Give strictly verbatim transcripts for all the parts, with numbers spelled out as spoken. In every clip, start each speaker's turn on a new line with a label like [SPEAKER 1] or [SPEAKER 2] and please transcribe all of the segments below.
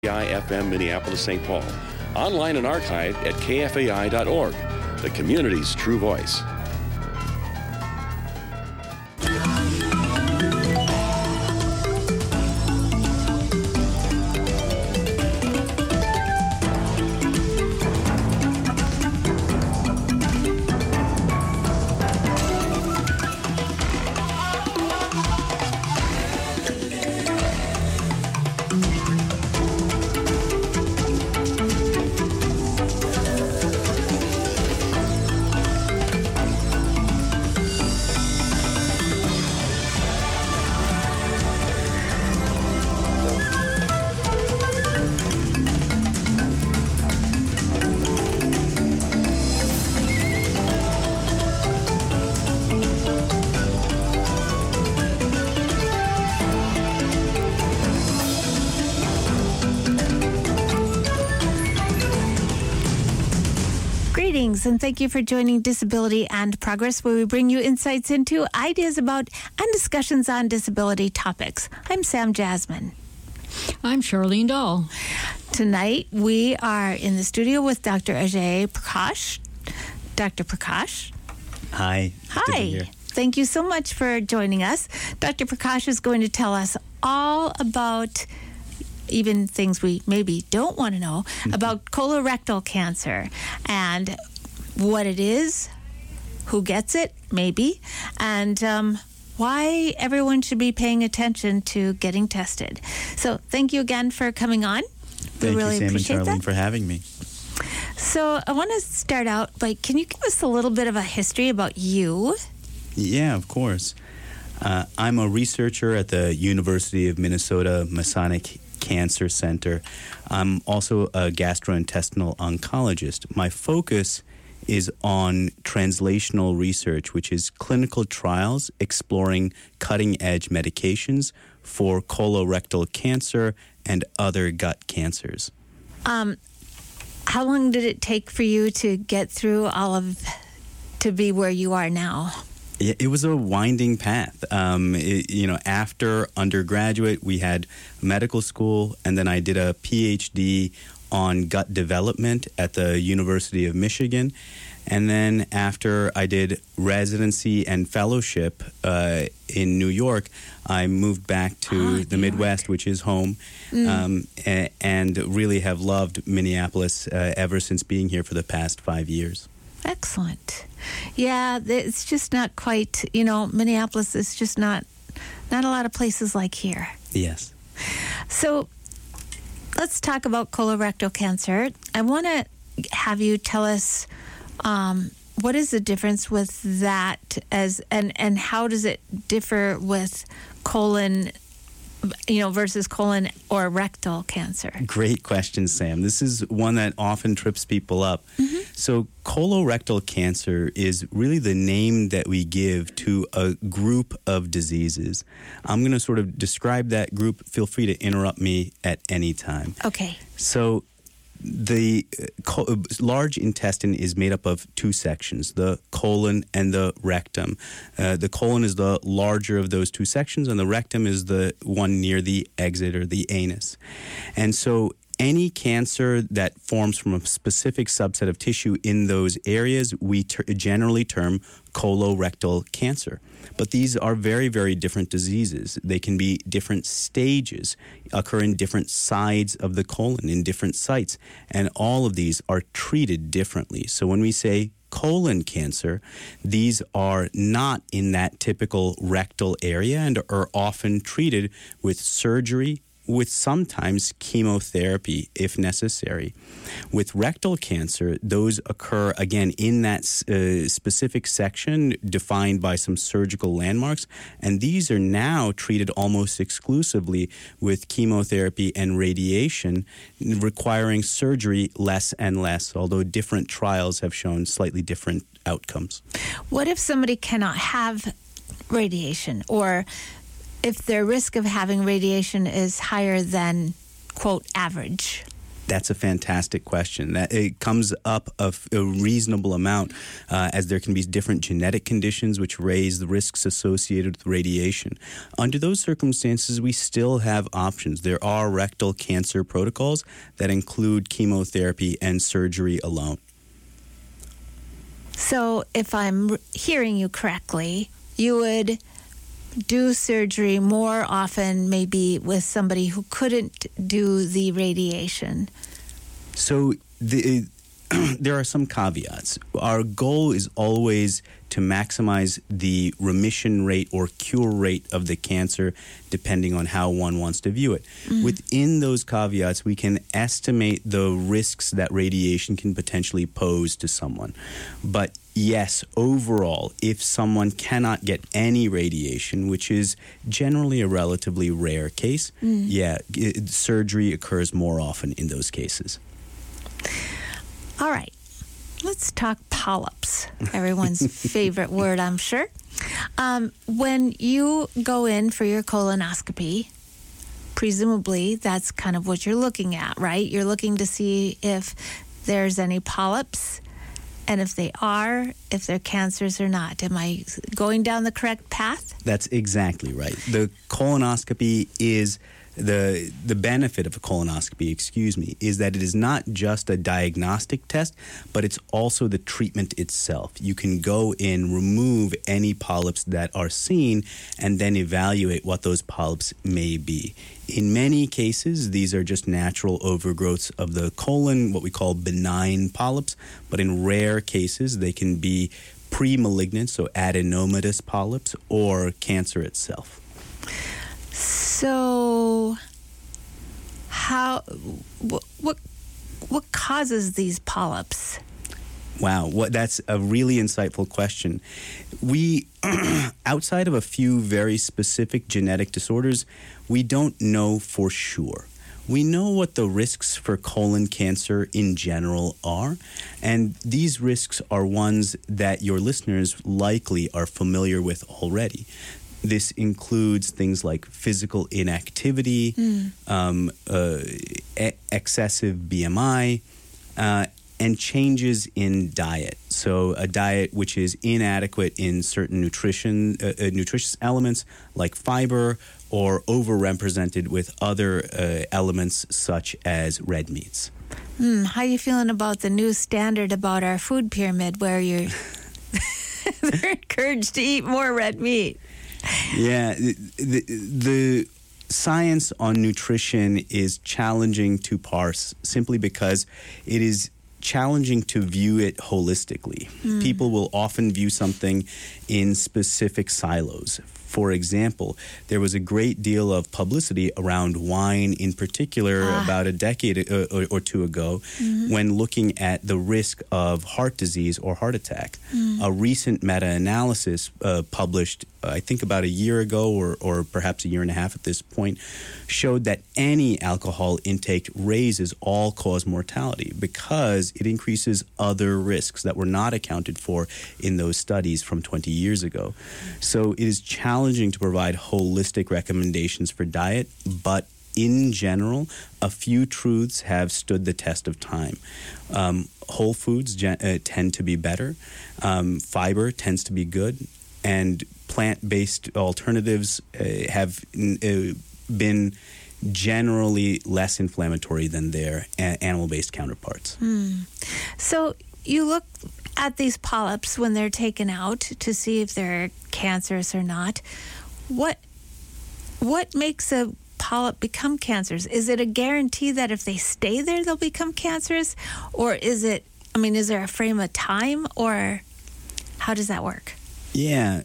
[SPEAKER 1] I F M Minneapolis, Saint Paul. Online and archived at K F A I dot org, the community's true voice.
[SPEAKER 2] And thank you for joining Disability and Progress, where we bring you insights into ideas about and discussions on disability topics. I'm Sam Jasmine.
[SPEAKER 3] I'm Charlene Dahl.
[SPEAKER 2] Tonight, we are in the studio with Doctor Ajay Prakash. Doctor Prakash.
[SPEAKER 4] Hi.
[SPEAKER 2] Hi. Thank you so much for joining us. Doctor Prakash is going to tell us all about even things we maybe don't want to know about colorectal cancer and what it is, who gets it, maybe, and um, why everyone should be paying attention to getting tested. So thank you again for coming on.
[SPEAKER 4] Thank
[SPEAKER 2] we really
[SPEAKER 4] you, Sam
[SPEAKER 2] appreciate
[SPEAKER 4] and Charlene,
[SPEAKER 2] that.
[SPEAKER 4] for having me.
[SPEAKER 2] So I want to start out by, can you give us a little bit of a history about you?
[SPEAKER 4] Yeah, of course. Uh, I'm a researcher at the University of Minnesota Masonic Cancer Center. I'm also a gastrointestinal oncologist. My focus is on translational research, which is clinical trials exploring cutting-edge medications for colorectal cancer and other gut cancers.
[SPEAKER 2] Um, how long did it take for you to get through all of, to be where you are now?
[SPEAKER 4] It was a winding path. Um, it, you know, after undergraduate, we had medical school, and then I did a P H D on gut development at the University of Michigan. And then after I did residency and fellowship uh, in New York, I moved back to
[SPEAKER 2] oh,
[SPEAKER 4] the
[SPEAKER 2] New
[SPEAKER 4] Midwest,
[SPEAKER 2] York.
[SPEAKER 4] which is home,
[SPEAKER 2] mm.
[SPEAKER 4] um, a- and really have loved Minneapolis uh, ever since being here for the past five years.
[SPEAKER 2] Excellent. Yeah, it's just not quite, you know, Minneapolis is just not, not a lot of places like here.
[SPEAKER 4] Yes.
[SPEAKER 2] So let's talk about colorectal cancer. I want to have you tell us um, what is the difference with that as, and, and how does it differ with colon, you know, versus colon or rectal cancer?
[SPEAKER 4] Great question, Sam. This is one that often trips people up.
[SPEAKER 2] Mm-hmm.
[SPEAKER 4] So colorectal cancer is really the name that we give to a group of diseases. I'm going to sort of describe that group. Feel free to interrupt me at any time.
[SPEAKER 2] Okay.
[SPEAKER 4] So the uh, large intestine is made up of two sections, the colon and the rectum. Uh, the colon is the larger of those two sections, and the rectum is the one near the exit or the anus. And so any cancer that forms from a specific subset of tissue in those areas, we ter- generally term colorectal cancer. But these are very, very different diseases. They can be different stages, occur in different sides of the colon, in different sites, and all of these are treated differently. So when we say colon cancer, these are not in that typical rectal area and are often treated with surgery, with sometimes chemotherapy if necessary. With rectal cancer, those occur, again, in that uh, specific section defined by some surgical landmarks, and these are now treated almost exclusively with chemotherapy and radiation, requiring surgery less and less, although different trials have shown slightly different outcomes.
[SPEAKER 2] What if somebody cannot have radiation, or if their risk of having radiation is higher than, quote, average?
[SPEAKER 4] That's a fantastic question. That it comes up a, f- a reasonable amount, uh, as there can be different genetic conditions which raise the risks associated with radiation. Under those circumstances, we still have options. There are rectal cancer protocols that include chemotherapy and surgery alone.
[SPEAKER 2] So if I'm hearing you correctly, you would do surgery more often maybe with somebody who couldn't do the radiation.
[SPEAKER 4] So the, there are some caveats. Our goal is always to maximize the remission rate or cure rate of the cancer, depending on how one wants to view it. Mm. Within those caveats, we can estimate the risks that radiation can potentially pose to someone. But yes, overall, if someone cannot get any radiation, which is generally a relatively rare case, mm. yeah, it, surgery occurs more often in those cases.
[SPEAKER 2] All right. Let's talk polyps, everyone's favorite word, I'm sure. Um, when you go in for your colonoscopy, presumably that's kind of what you're looking at, right? You're looking to see if there's any polyps, and if they are, if they're cancers or not. Am I going down the correct path?
[SPEAKER 4] That's exactly right. The colonoscopy is... The the benefit of a colonoscopy, excuse me, is that it is not just a diagnostic test, but it's also the treatment itself. You can go in, remove any polyps that are seen, and then evaluate what those polyps may be. In many cases, these are just natural overgrowths of the colon, what we call benign polyps, but in rare cases, they can be pre-malignant, so adenomatous polyps, or cancer itself.
[SPEAKER 2] So, how what what, what causes these polyps?
[SPEAKER 4] Wow, what that's a really insightful question. We, outside of a few very specific genetic disorders, we don't know for sure. We know what the risks for colon cancer in general are, and these risks are ones that your listeners likely are familiar with already. This includes things like physical inactivity, mm. um, uh, e- excessive B M I, uh, and changes in diet. So a diet which is inadequate in certain nutrition, uh, uh, nutritious elements like fiber, or overrepresented with other uh, elements such as red meats.
[SPEAKER 2] Mm, how are you feeling about the new standard about our food pyramid where you're they're encouraged to eat more red meat?
[SPEAKER 4] Yeah, the, the, the science on nutrition is challenging to parse simply because it is challenging to view it holistically. Mm. People will often view something in specific silos. For example, there was a great deal of publicity around wine in particular ah. about a decade or, or two ago mm-hmm. when looking at the risk of heart disease or heart attack. Mm. A recent meta-analysis uh, published, uh, I think about a year ago or, or perhaps a year and a half at this point, showed that any alcohol intake raises all-cause mortality because it increases other risks that were not accounted for in those studies from twenty years ago. So it is challenging challenging to provide holistic recommendations for diet, but in general, a few truths have stood the test of time. Um, whole foods gen- uh, tend to be better. Um, fiber tends to be good. And plant-based alternatives uh, have uh, been generally less inflammatory than their a- animal-based counterparts.
[SPEAKER 2] Mm. So you look at these polyps when they're taken out to see if they're cancerous or not. What what makes a polyp become cancerous? Is it a guarantee that if they stay there they'll become cancerous, or is it? I mean, is there a frame of time, or how does that work?
[SPEAKER 4] Yeah,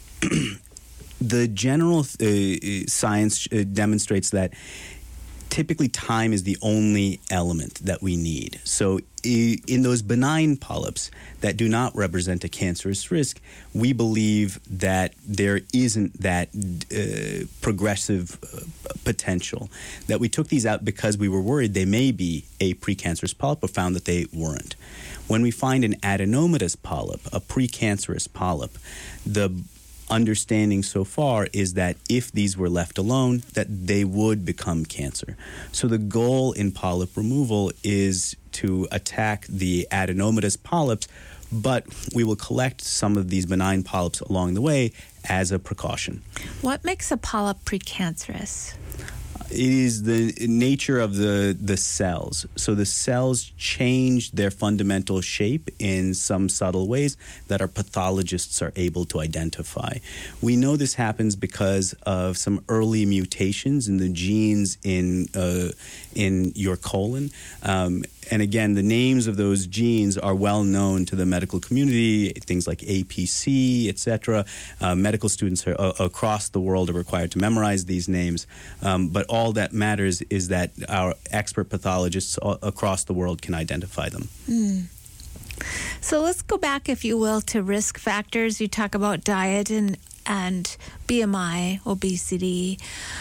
[SPEAKER 4] the general uh, science uh, demonstrates that typically time is the only element that we need. So in those benign polyps that do not represent a cancerous risk, we believe that there isn't that uh, progressive uh, potential. That we took these out because we were worried they may be a precancerous polyp, but found that they weren't. When we find an adenomatous polyp, a precancerous polyp, the understanding so far is that if these were left alone, that they would become cancer. So the goal in polyp removal is to attack the adenomatous polyps, but we will collect some of these benign polyps along the way as a precaution.
[SPEAKER 2] What makes a polyp precancerous?
[SPEAKER 4] It is the nature of the, the cells. So the cells change their fundamental shape in some subtle ways that our pathologists are able to identify. We know this happens because of some early mutations in the genes in uh, in your colon. Um, and again, the names of those genes are well known to the medical community, things like A P C, et cetera. Uh, medical students are, uh, across the world are required to memorize these names. Um, but all that matters is that our expert pathologists across the world can identify them.
[SPEAKER 2] Mm. So let's go back, if you will, to risk factors. You talk about diet and, and B M I, obesity.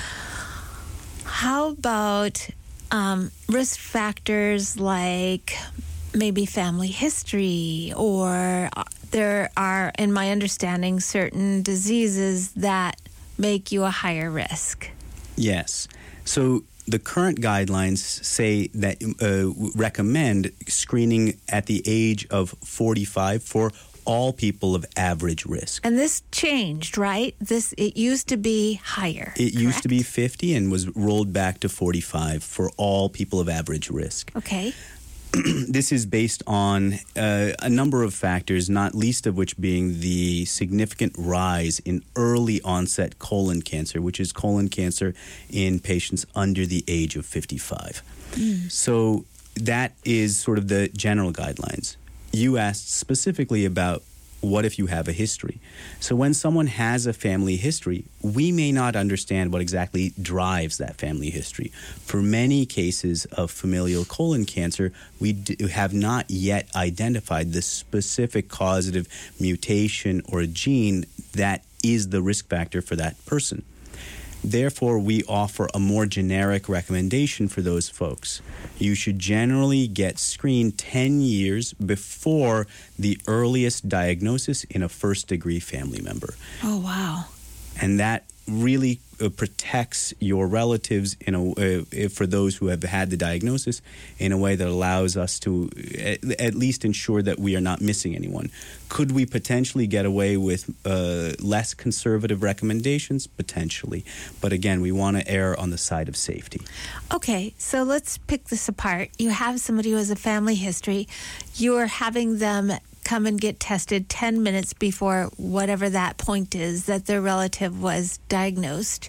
[SPEAKER 2] How about um, risk factors like maybe family history, or there are, in my understanding, certain diseases that make you a higher risk?
[SPEAKER 4] Yes. So the current guidelines say that uh, recommend screening at the age of forty-five for all people of average risk.
[SPEAKER 2] And this changed, right? This it used to be higher.
[SPEAKER 4] It
[SPEAKER 2] correct?
[SPEAKER 4] used to be fifty and was rolled back to forty-five for all people of average risk.
[SPEAKER 2] Okay.
[SPEAKER 4] This is based on uh, a number of factors, not least of which being the significant rise in early onset colon cancer, which is colon cancer in patients under the age of fifty-five. Mm. So that is sort of the general guidelines. You asked specifically about what if you have a history. So when someone has a family history, we may not understand what exactly drives that family history. For many cases of familial colon cancer, we do have not yet identified the specific causative mutation or gene that is the risk factor for that person. Therefore, we offer a more generic recommendation for those folks. You should generally get screened ten years before the earliest diagnosis in a first-degree family member.
[SPEAKER 2] Oh, wow.
[SPEAKER 4] And that really uh, protects your relatives in a, uh, for those who have had the diagnosis in a way that allows us to at, at least ensure that we are not missing anyone. Could we potentially get away with uh, less conservative recommendations? Potentially. But again, we want to err on the side of safety.
[SPEAKER 2] Okay, so let's pick this apart. You have somebody who has a family history. You are having them come and get tested ten minutes before whatever that point is that their relative was diagnosed.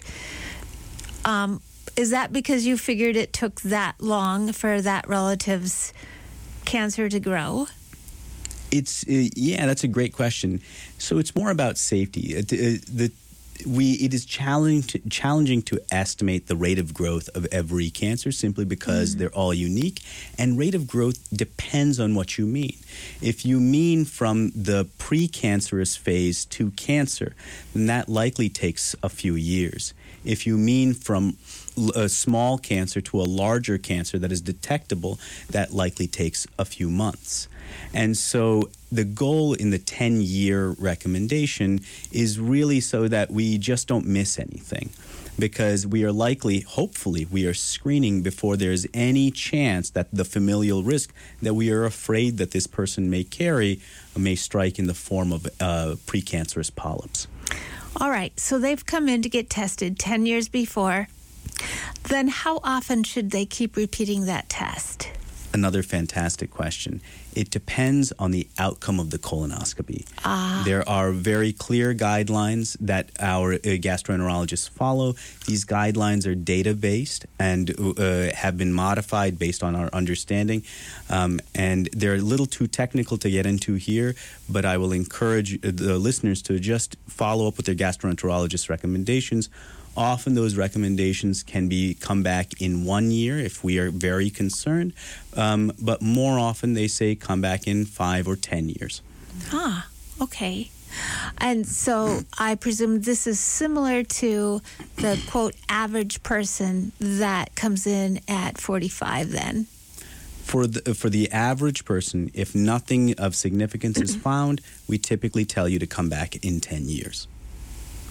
[SPEAKER 2] Um, is that because you figured it took that long for that relative's cancer to grow?
[SPEAKER 4] It's uh, yeah, that's a great question. So it's more about safety. Uh, the, the We it is challenging to, challenging to estimate the rate of growth of every cancer simply because mm. they're all unique, and rate of growth depends on what you mean. If you mean from the precancerous phase to cancer, then that likely takes a few years. If you mean from a small cancer to a larger cancer that is detectable, that likely takes a few months. And so the goal in the ten-year recommendation is really so that we just don't miss anything, because we are likely, hopefully, we are screening before there's any chance that the familial risk that we are afraid that this person may carry may strike in the form of uh, precancerous polyps.
[SPEAKER 2] All right, so they've come in to get tested ten years before. Then how often should they keep repeating that test?
[SPEAKER 4] Another fantastic question. It depends on the outcome of the colonoscopy.
[SPEAKER 2] Ah.
[SPEAKER 4] There are very clear guidelines that our uh, gastroenterologists follow. These guidelines are data-based and uh, have been modified based on our understanding. Um, and they're a little too technical to get into here, but I will encourage the listeners to just follow up with their gastroenterologist recommendations. Often those recommendations can be come back in one year if we are very concerned, um, but more often they say come back in five or ten years.
[SPEAKER 2] Ah, okay. And so I presume this is similar to the, quote, average person that comes in at forty-five then?
[SPEAKER 4] For the, for the average person, if nothing of significance is found, we typically tell you to come back in ten years.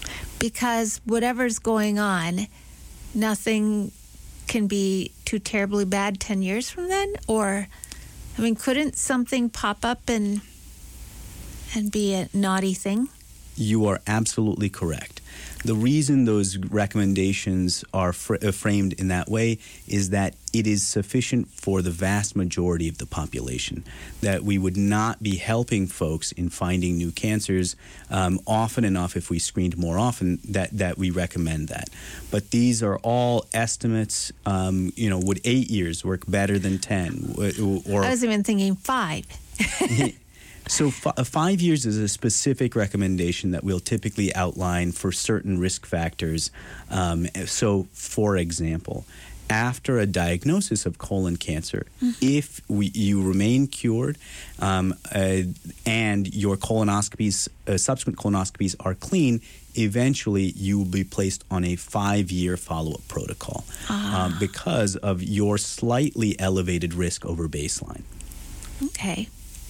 [SPEAKER 2] Because whatever's going on, nothing can be too terribly bad ten years from then? Or, I mean, couldn't something pop up and and be a naughty thing?
[SPEAKER 4] You are absolutely correct. The reason those recommendations are fr- uh, framed in that way is that it is sufficient for the vast majority of the population, that we would not be helping folks in finding new cancers um, often enough if we screened more often that, that we recommend that. But these are all estimates. Um, you know, would eight years work better than ten? Or
[SPEAKER 2] I was even thinking five.
[SPEAKER 4] So f- five years is a specific recommendation that we'll typically outline for certain risk factors. Um, so, for example, after a diagnosis of colon cancer, mm-hmm. if we, you remain cured um, uh, and your colonoscopies, uh, subsequent colonoscopies are clean, eventually you will be placed on a five-year follow-up protocol ah. uh, because of your slightly elevated risk over baseline.
[SPEAKER 2] Okay.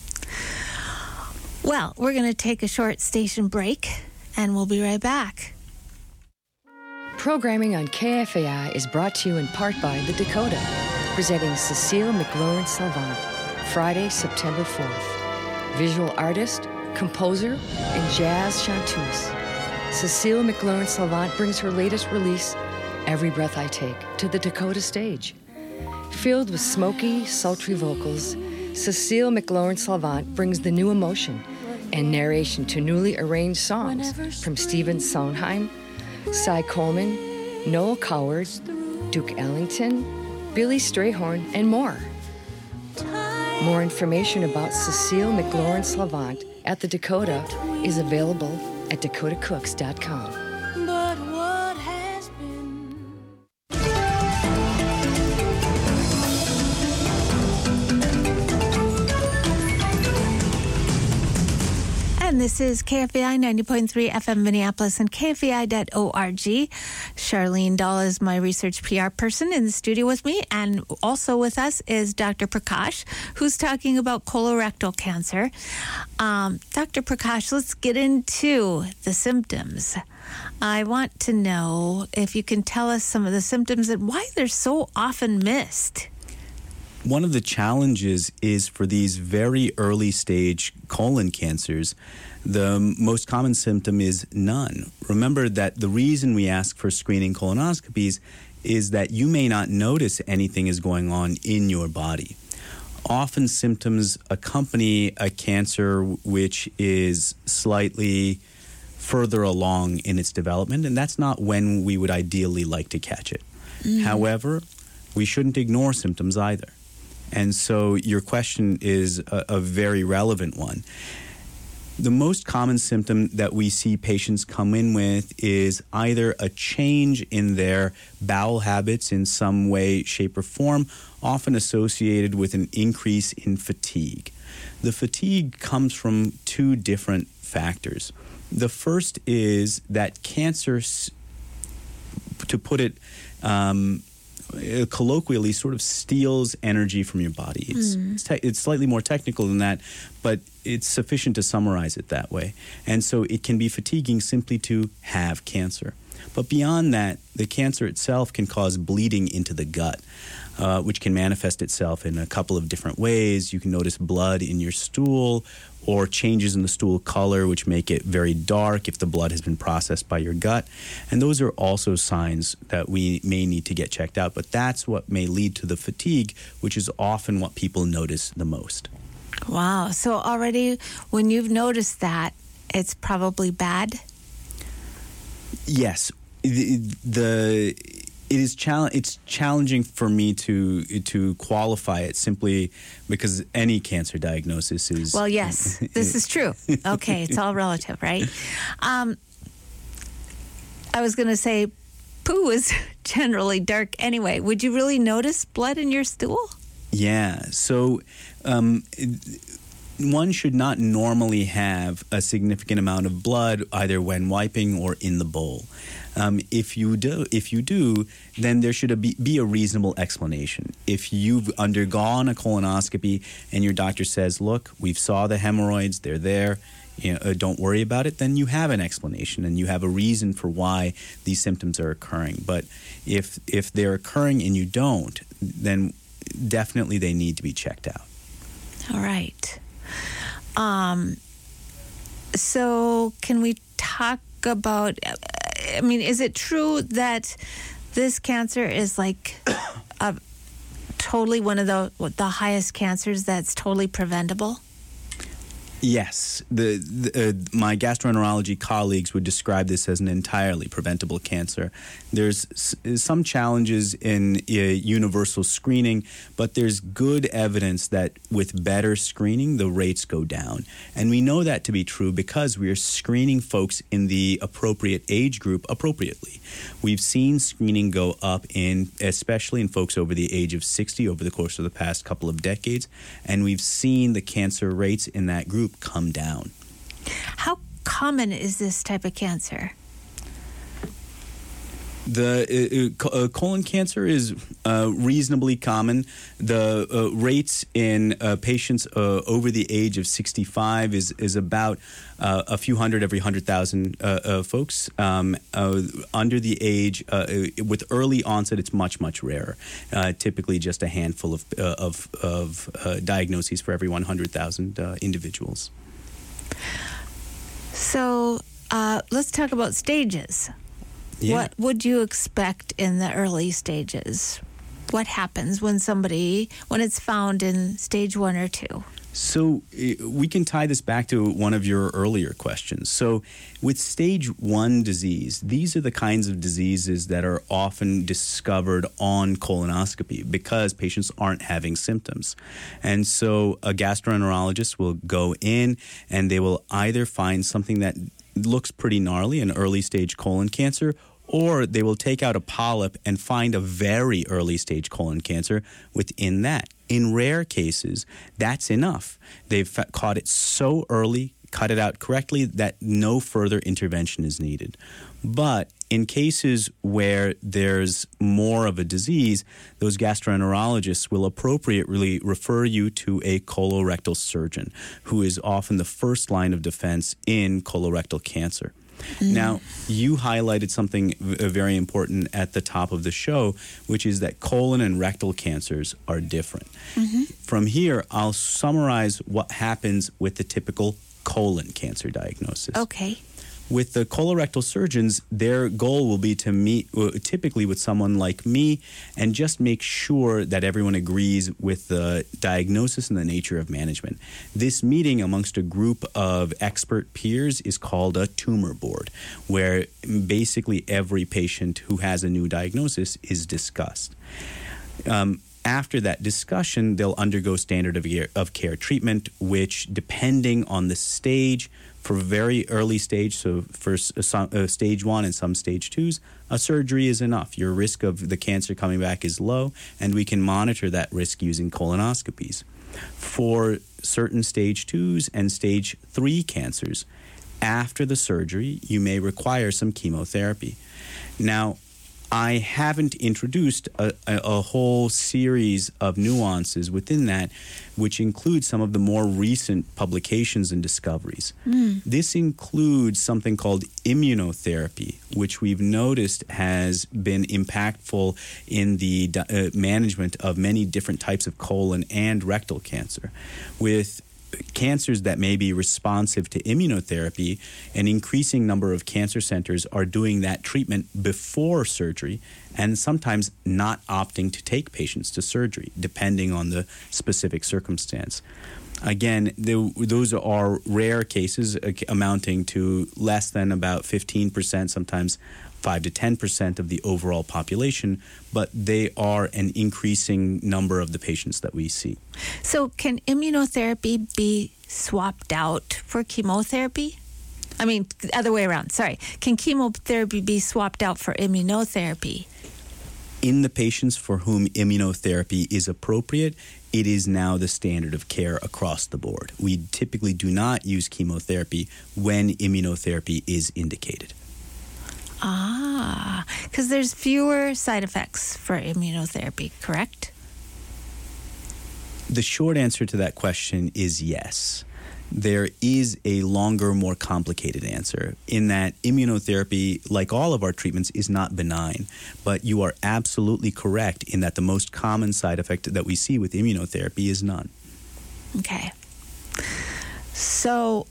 [SPEAKER 2] Well, we're going to take a short station break, and we'll be right back.
[SPEAKER 5] Programming on K F A I is brought to you in part by The Dakota, presenting Cecile McLaurin-Salvant, Friday, September fourth. Visual artist, composer, and jazz chanteuse, Cecile McLaurin-Salvant brings her latest release, Every Breath I Take, to the Dakota stage. Filled with smoky, sultry vocals, Cecile McLaurin-Salvant brings the new emotion and narration to newly arranged songs from Stephen Sondheim, Cy Coleman, Noel Coward, Duke Ellington, Billy Strayhorn, and more. More information about Cecile McLaurin-Salvant at the Dakota is available at dakota cooks dot com.
[SPEAKER 6] But what has been...
[SPEAKER 2] And this is K F A I ninety point three F M Minneapolis and K F A I dot org. Charlene Dahl is my research P R person in the studio with me, and also with us is Doctor Prakash, who's talking about colorectal cancer. Um, Doctor Prakash, let's get into the symptoms. I want to know if you can tell us some of the symptoms and why they're so often missed.
[SPEAKER 4] One of the challenges is for these very early stage colon cancers, the most common symptom is none. Remember that the reason we ask for screening colonoscopies is that you may not notice anything is going on in your body. Often symptoms accompany a cancer which is slightly further along in its development, and that's not when we would ideally like to catch it. Mm. However, we shouldn't ignore symptoms either. And so your question is a, a very relevant one. The most common symptom that we see patients come in with is either a change in their bowel habits in some way, shape, or form, often associated with an increase in fatigue. The fatigue comes from two different factors. The first is that cancer, to put it um, colloquially, sort of steals energy from your body. It's, mm. it's, te- it's slightly more technical than that, but it's sufficient to summarize it that way. And so it can be fatiguing simply to have cancer. But beyond that, the cancer itself can cause bleeding into the gut, uh, which can manifest itself in a couple of different ways. You can notice blood in your stool, or changes in the stool color, which make it very dark if the blood has been processed by your gut. And those are also signs that we may need to get checked out. But that's what may lead to the fatigue, which is often what people notice the most.
[SPEAKER 2] Wow. So already when you've noticed that, it's probably bad?
[SPEAKER 4] Yes. The, the it is chal- it's challenging for me to to qualify it simply because any cancer diagnosis is...
[SPEAKER 2] Well, yes, this is true. Okay, it's all relative, right? Um, I was going to say poo is generally dark anyway. Would you really notice blood in your stool?
[SPEAKER 4] Yeah, so um, one should not normally have a significant amount of blood either when wiping or in the bowl. Um, if you do, if you do, then there should be, be a reasonable explanation. If you've undergone a colonoscopy and your doctor says, look, we've saw the hemorrhoids, they're there, you know, uh, don't worry about it, then you have an explanation and you have a reason for why these symptoms are occurring. But if if they're occurring and you don't, then definitely they need to be checked out.
[SPEAKER 2] All right. Um, so can we talk about, I mean, is it true that this cancer is like a, totally one of the the highest cancers that's totally preventable?
[SPEAKER 4] Yes. The, the uh, my gastroenterology colleagues would describe this as an entirely preventable cancer. There's s- some challenges in uh, universal screening, but there's good evidence that with better screening, the rates go down. And we know that to be true because we are screening folks in the appropriate age group appropriately. We've seen screening go up in, especially in folks over the age of sixty over the course of the past couple of decades, and we've seen the cancer rates in that group come down.
[SPEAKER 2] How common is this type of cancer?
[SPEAKER 4] The uh, uh, colon cancer is uh, reasonably common. The uh, rates in uh, patients uh, over the age of sixty-five is is about uh, a few hundred every hundred thousand uh, uh, folks. Um, uh, under the age, uh, with early onset, it's much much rarer. Uh, typically, just a handful of uh, of, of uh, diagnoses for every one hundred thousand uh, individuals.
[SPEAKER 2] So uh, let's talk about stages.
[SPEAKER 4] Yeah.
[SPEAKER 2] What would you expect in the early stages? What happens when somebody, when it's found in stage one or two?
[SPEAKER 4] So uh, we can tie this back to one of your earlier questions. So with stage one disease, these are the kinds of diseases that are often discovered on colonoscopy because patients aren't having symptoms. And so a gastroenterologist will go in and they will either find something that looks pretty gnarly, an early stage colon cancer, or they will take out a polyp and find a very early stage colon cancer within that. In rare cases, that's enough. They've fa- caught it so early, cut it out correctly, that no further intervention is needed. But in cases where there's more of a disease, those gastroenterologists will appropriately refer you to a colorectal surgeon, who is often the first line of defense in colorectal cancer. Mm. Now, you highlighted something v- very important at the top of the show, which is that colon and rectal cancers are different. Mm-hmm. From here, I'll summarize what happens with the typical colon cancer diagnosis.
[SPEAKER 2] Okay.
[SPEAKER 4] With the colorectal surgeons, their goal will be to meet uh, typically with someone like me and just make sure that everyone agrees with the diagnosis and the nature of management. This meeting amongst a group of expert peers is called a tumor board, where basically every patient who has a new diagnosis is discussed. Um, After that discussion, they'll undergo standard of care, of care treatment, which, depending on the stage, for very early stage, so for uh, stage one and some stage twos, a surgery is enough. Your risk of the cancer coming back is low, and we can monitor that risk using colonoscopies. For certain stage twos and stage three cancers, after the surgery, you may require some chemotherapy. Now, I haven't introduced a, a, a whole series of nuances within that, which include some of the more recent publications and discoveries. Mm. This includes something called immunotherapy, which we've noticed has been impactful in the uh, management of many different types of colon and rectal cancer. With cancers that may be responsive to immunotherapy, an increasing number of cancer centers are doing that treatment before surgery and sometimes not opting to take patients to surgery, depending on the specific circumstance. Again, the, those are rare cases uh, amounting to less than about fifteen percent, sometimes five to ten percent of the overall population, but they are an increasing number of the patients that we see.
[SPEAKER 2] So can immunotherapy be swapped out for chemotherapy? I mean, the other way around, sorry. Can chemotherapy be swapped out for immunotherapy?
[SPEAKER 4] In the patients for whom immunotherapy is appropriate, it is now the standard of care across the board. We typically do not use chemotherapy when immunotherapy is indicated.
[SPEAKER 2] Ah, because there's fewer side effects for immunotherapy, correct?
[SPEAKER 4] The short answer to that question is yes. There is a longer, more complicated answer in that immunotherapy, like all of our treatments, is not benign. But you are absolutely correct in that the most common side effect that we see with immunotherapy is none.
[SPEAKER 2] Okay. So,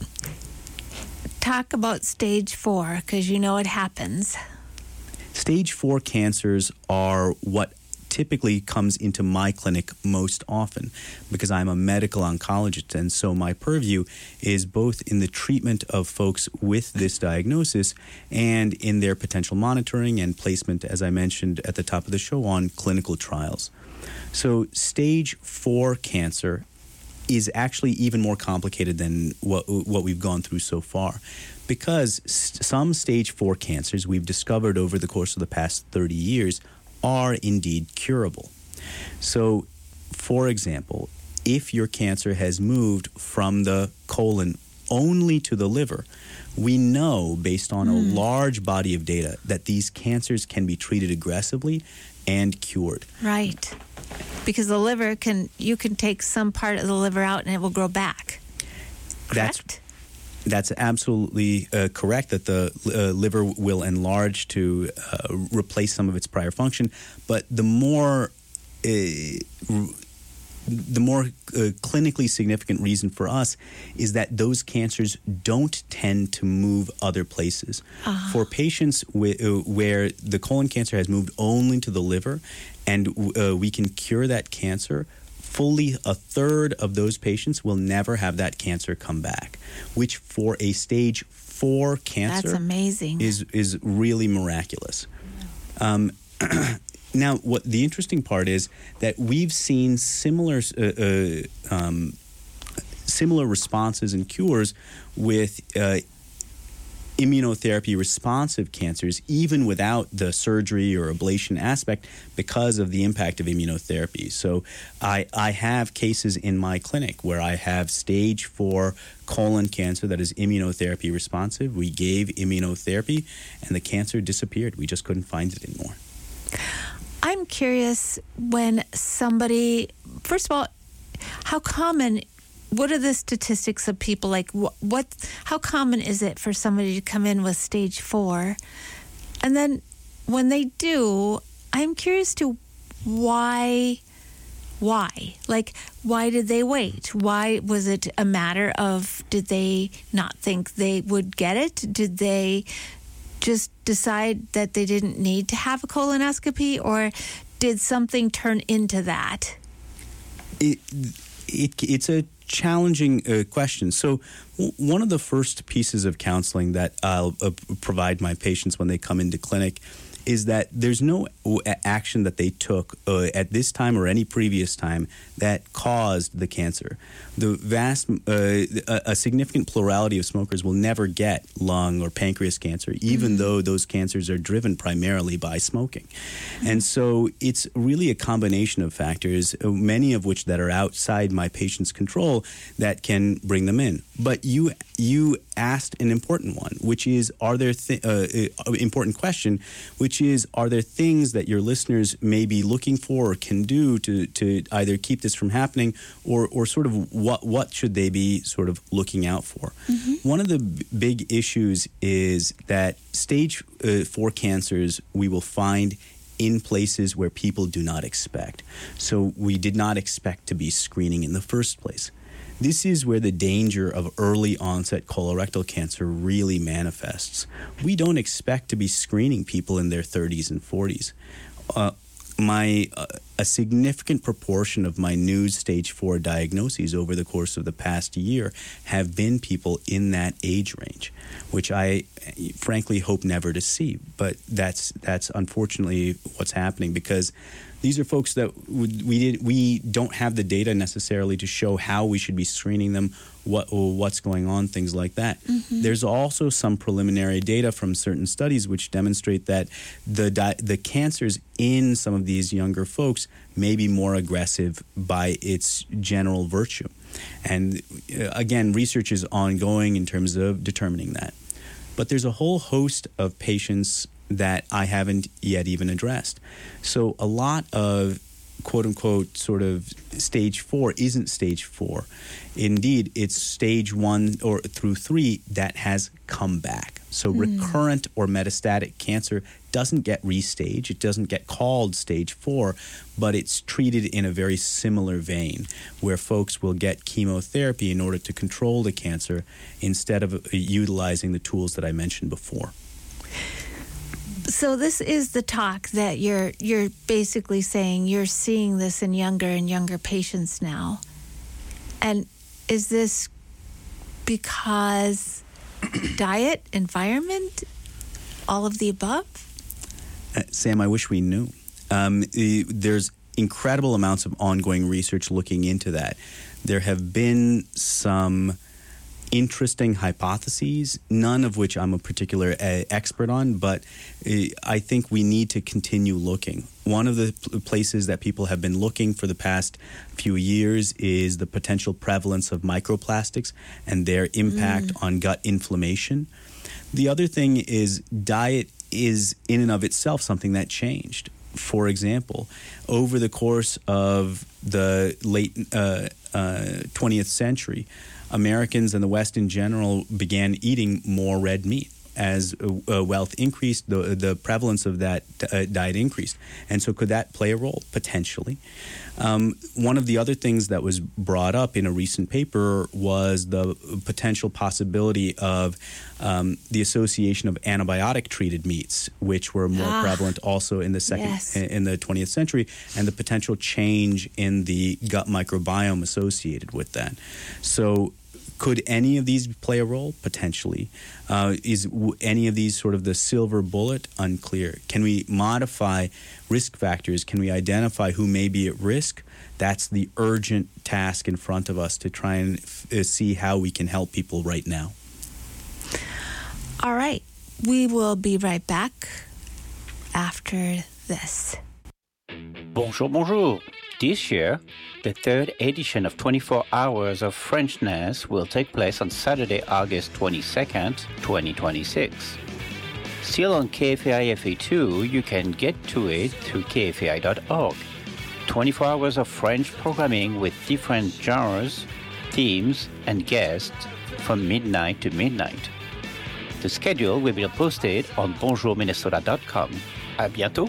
[SPEAKER 2] talk about stage four, because you know it happens.
[SPEAKER 4] Stage four cancers are what typically comes into my clinic most often because I'm a medical oncologist, and so my purview is both in the treatment of folks with this diagnosis and in their potential monitoring and placement, as I mentioned at the top of the show, on clinical trials. So stage four cancer is actually even more complicated than what what we've gone through so far, because some stage four cancers we've discovered over the course of the past thirty years are indeed curable. So, for example, if your cancer has moved from the colon only to the liver, we know based on mm. a large body of data that these cancers can be treated aggressively and cured.
[SPEAKER 2] Right. Because the liver can, you can take some part of the liver out and it will grow back. Correct?
[SPEAKER 4] That's That's absolutely uh, correct, that the uh, liver will enlarge to uh, replace some of its prior function. But the more uh, the more uh, clinically significant reason for us is that those cancers don't tend to move other places. Uh-huh. For patients with, uh, where the colon cancer has moved only to the liver and uh, we can cure that cancer, fully a third of those patients will never have that cancer come back, which for a stage four cancer
[SPEAKER 2] That's amazing.
[SPEAKER 4] is is really miraculous. Um, now, what the interesting part is that we've seen similar uh, uh, um, similar responses and cures with uh, immunotherapy responsive cancers, even without the surgery or ablation aspect, because of the impact of immunotherapy. So I, I have cases in my clinic where I have stage four colon cancer that is immunotherapy responsive. We gave immunotherapy and the cancer disappeared. We just couldn't find it anymore.
[SPEAKER 2] I'm curious, when somebody, first of all, how common, what are the statistics of people, like what, what, how common is it for somebody to come in with stage four? And then when they do, I'm curious to why, why? Like, why did they wait? Why was it a matter of, did they not think they would get it? Did they just decide that they didn't need to have a colonoscopy, or did something turn into that?
[SPEAKER 4] It, it it's a challenging uh, question. So w- one of the first pieces of counseling that I'll uh, provide my patients when they come into clinic is that there's no action that they took uh, at this time or any previous time that caused the cancer. The vast, uh, a, a significant plurality of smokers will never get lung or pancreas cancer, even mm-hmm. though those cancers are driven primarily by smoking. Mm-hmm. And so it's really a combination of factors, many of which that are outside my patient's control, that can bring them in. But you you asked an important one, which is, are there th- uh, uh, important question, which is, are there things that your listeners may be looking for or can do to, to either keep this from happening, or, or sort of what what should they be sort of looking out for? Mm-hmm. One of the b- big issues is that stage uh, four cancers we will find in places where people do not expect. So we did not expect to be screening in the first place. This is where the danger of early onset colorectal cancer really manifests. We don't expect to be screening people in their thirties and forties. Uh, my uh, a significant proportion of my new stage four diagnoses over the course of the past year have been people in that age range, which I frankly hope never to see. But that's that's unfortunately what's happening, because these are folks that we did, we don't have the data necessarily to show how we should be screening them, what what's going on, things like that. Mm-hmm. There's also some preliminary data from certain studies which demonstrate that the di- the cancers in some of these younger folks may be more aggressive by its general virtue. And uh, again, research is ongoing in terms of determining that. But there's a whole host of patients that I haven't yet even addressed. So a lot of quote-unquote sort of stage four isn't stage four. Indeed, it's stage one or through three that has come back. So mm. recurrent or metastatic cancer doesn't get restaged. It doesn't get called stage four, but it's treated in a very similar vein where folks will get chemotherapy in order to control the cancer instead of utilizing the tools that I mentioned before.
[SPEAKER 2] So this is the talk that you're you're basically saying you're seeing this in younger and younger patients now. And is this because diet, environment, all of the above?
[SPEAKER 4] Uh, Sam, I wish we knew. Um, there's incredible amounts of ongoing research looking into that. There have been some interesting hypotheses, none of which I'm a particular uh, expert on, but uh, I think we need to continue looking. One of the pl- places that people have been looking for the past few years is the potential prevalence of microplastics and their impact mm. on gut inflammation. The other thing is diet is in and of itself something that changed. For example, over the course of the late uh, uh, twentieth century, Americans and the West in general began eating more red meat. As uh, wealth increased, the the prevalence of that uh, diet increased. And so could that play a role? Potentially. Um, one of the other things that was brought up in a recent paper was the potential possibility of um, the association of antibiotic-treated meats, which were more ah, prevalent also in the second yes. in the twentieth century, and the potential change in the gut microbiome associated with that. So could any of these play a role? Potentially. Uh, is w- any of these sort of the silver bullet? Unclear. Can we modify risk factors? Can we identify who may be at risk? That's the urgent task in front of us to try and f- uh, see how we can help people right now.
[SPEAKER 2] All right. We will be right back after this.
[SPEAKER 7] Bonjour, bonjour. This year, the third edition of twenty-four Hours of Frenchness will take place on Saturday, August twenty-second, twenty twenty-six. Still on K F A I F A two, you can get to it through K F A I dot org. twenty-four hours of French programming with different genres, themes, and guests from midnight to midnight. The schedule will be posted on bonjour minnesota dot com. À bientôt!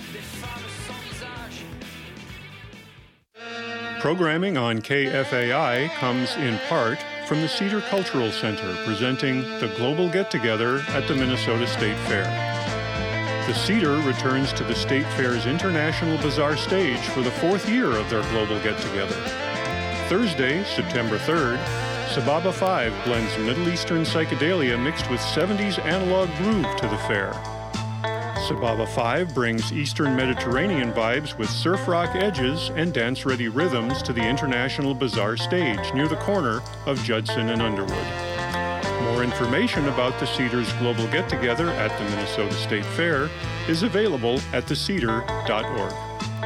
[SPEAKER 8] Programming on K F A I comes in part from the Cedar Cultural Center, presenting the Global Get-Together at the Minnesota State Fair. The Cedar returns to the State Fair's International Bazaar stage for the fourth year of their Global Get-Together. Thursday, September third, Sababa five blends Middle Eastern psychedelia mixed with seventies analog groove to the fair. Sababa five brings Eastern Mediterranean vibes with surf rock edges and dance-ready rhythms to the International Bazaar stage near the corner of Judson and Underwood. More information about the Cedar's Global Get-Together at the Minnesota State Fair is available at the cedar dot org.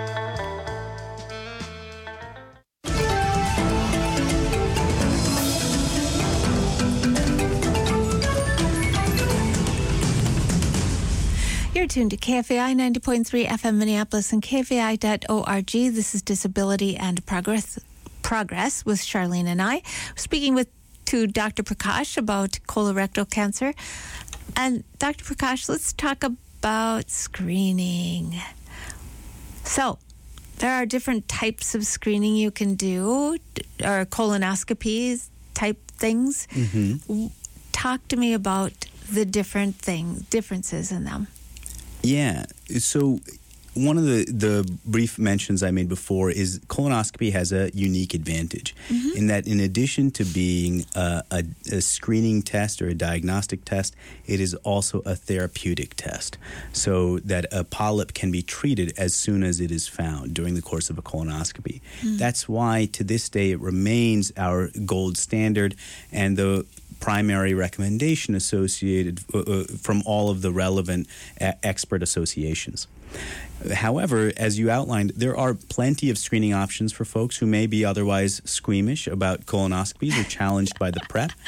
[SPEAKER 2] You're tuned to K F A I ninety point three F M Minneapolis and K F A I dot org. This is Disability and Progress Progress with Charlene and I. We're speaking with to Doctor Prakash about colorectal cancer. And Doctor Prakash, let's talk about screening. So, there are different types of screening you can do, or colonoscopies type things. Mm-hmm. Talk to me about the different thing, differences in them.
[SPEAKER 4] Yeah. So one of the, the brief mentions I made before is colonoscopy has a unique advantage mm-hmm. in that in addition to being a, a, a screening test or a diagnostic test, it is also a therapeutic test so that a polyp can be treated as soon as it is found during the course of a colonoscopy. Mm-hmm. That's why to this day it remains our gold standard and the primary recommendation associated uh, uh, from all of the relevant uh, expert associations. However, as you outlined, there are plenty of screening options for folks who may be otherwise squeamish about colonoscopies or challenged by the prep.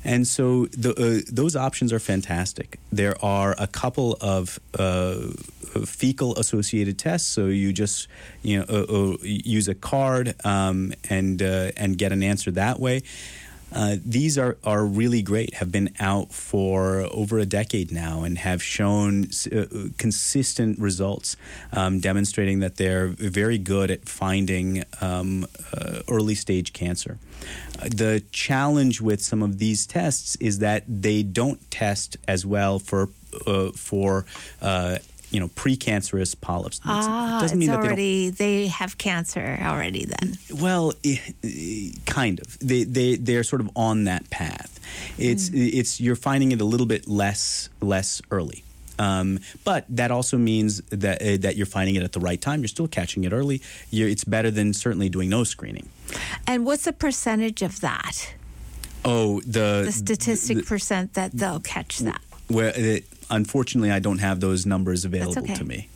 [SPEAKER 4] And so the, uh, those options are fantastic. There are a couple of uh, fecal-associated tests, so you just you know uh, uh, use a card um, and uh, and get an answer that way. Uh, these are, are really great, have been out for over a decade now and have shown uh, consistent results, um, demonstrating that they're very good at finding um, uh, early stage cancer. Uh, the challenge with some of these tests is that they don't test as well for uh, for uh, you know, precancerous polyps.
[SPEAKER 2] Ah,
[SPEAKER 4] it doesn't
[SPEAKER 2] it's
[SPEAKER 4] mean that
[SPEAKER 2] already,
[SPEAKER 4] they,
[SPEAKER 2] they have cancer already then.
[SPEAKER 4] well, eh, eh, kind of. They, they, they're sort of on that path. It's, mm. it's, you're finding it a little bit less, less early. Um, but that also means that uh, that you're finding it at the right time. You're still catching it early. You're, it's better than certainly doing no screening.
[SPEAKER 2] And what's the percentage of that?
[SPEAKER 4] Oh, the...
[SPEAKER 2] The statistic
[SPEAKER 4] the,
[SPEAKER 2] percent that they'll catch that.
[SPEAKER 4] Where... Uh, Unfortunately, I don't have those numbers available
[SPEAKER 2] okay.
[SPEAKER 4] to me.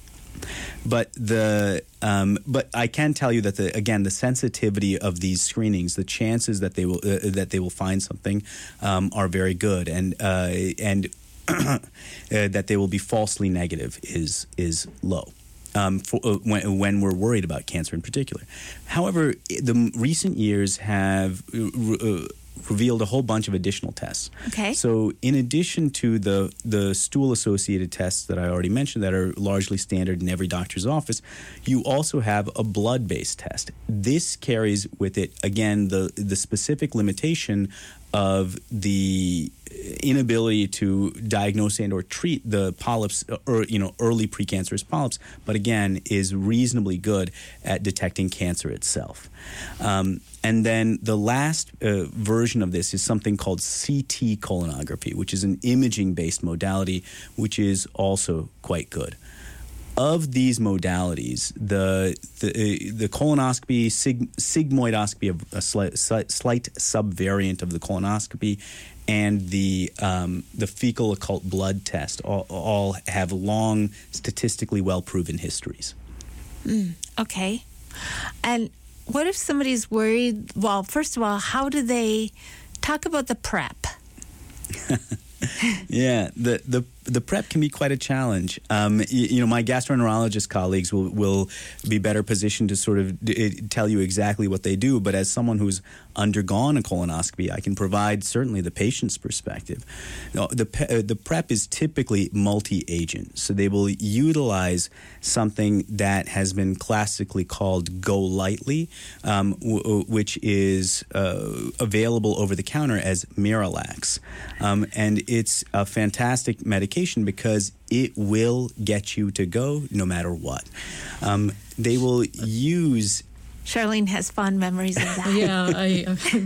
[SPEAKER 4] But the um, but I can tell you that the again the sensitivity of these screenings, the chances that they will uh, that they will find something um, are very good, and uh, and uh, that they will be falsely negative is is low. Um, for, uh, when, when we're worried about cancer in particular. However, the recent years have uh, revealed a whole bunch of additional tests.
[SPEAKER 2] Okay.
[SPEAKER 4] So in addition to the, the stool-associated tests that I already mentioned that are largely standard in every doctor's office, you also have a blood-based test. This carries with it, again, the, the specific limitation of the inability to diagnose and or treat the polyps or you know early precancerous polyps, but again is reasonably good at detecting cancer itself. Um, and then the last uh, version of this is something called C T colonography, which is an imaging-based modality, which is also quite good. Of these modalities, the the, uh, the colonoscopy, sig, sigmoidoscopy, of a slight, slight subvariant of the colonoscopy, and the um, the fecal occult blood test all, all have long, statistically well-proven histories.
[SPEAKER 2] Mm, okay. And what if somebody's worried? Well, first of all, how do they talk about the prep?
[SPEAKER 4] Yeah, the, the the prep can be quite a challenge. Um, you, you know, my gastroenterologist colleagues will, will be better positioned to sort of d- tell you exactly what they do. But as someone who's undergone a colonoscopy, I can provide certainly the patient's perspective. You know, the pe- uh, the prep is typically multi-agent, so they will utilize something that has been classically called Go Lightly, um, w- which is uh, available over the counter as Miralax, um, and it's a fantastic medication because it will get you to go no matter what. Um, they will use...
[SPEAKER 2] Charlene has fond memories of that.
[SPEAKER 3] Yeah, I...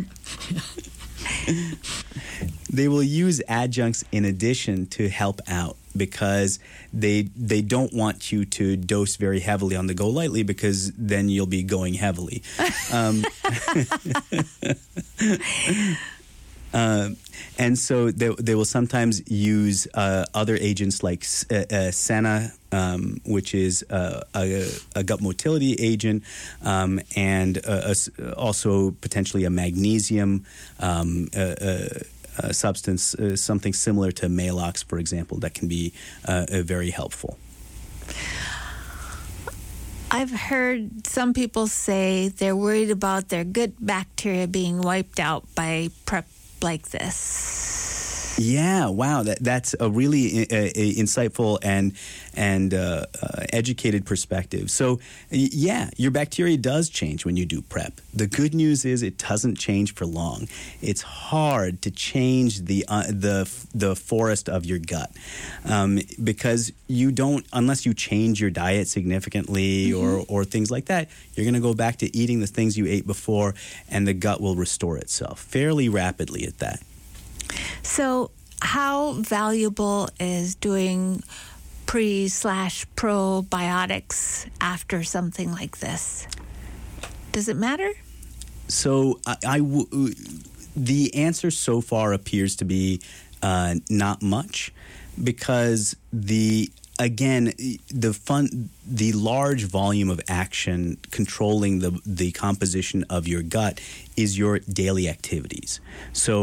[SPEAKER 3] Uh,
[SPEAKER 4] they will use adjuncts in addition to help out because they they don't want you to dose very heavily on the Go Lightly because then you'll be going heavily. Um, Uh, and so they, they will sometimes use uh, other agents like uh, uh, Senna, um, which is uh, a, a gut motility agent, um, and uh, a, also potentially a magnesium um, uh, uh, uh, substance, uh, something similar to Maalox, for example, that can be uh, uh, very helpful.
[SPEAKER 2] I've heard some people say they're worried about their gut bacteria being wiped out by prep like this.
[SPEAKER 4] Yeah, wow, that that's a really uh, insightful and and uh, uh, educated perspective. So, yeah, your bacteria does change when you do prep. The good news is it doesn't change for long. It's hard to change the uh, the the forest of your gut um, because you don't, unless you change your diet significantly mm-hmm. or or things like that, you're going to go back to eating the things you ate before, and the gut will restore itself fairly rapidly at that.
[SPEAKER 2] So how valuable is doing pre slash probiotics after something like this? Does it matter?
[SPEAKER 4] So I, I w- the answer so far appears to be uh, not much because the Again, the fun, the large volume of action controlling the the composition of your gut is your daily activities. So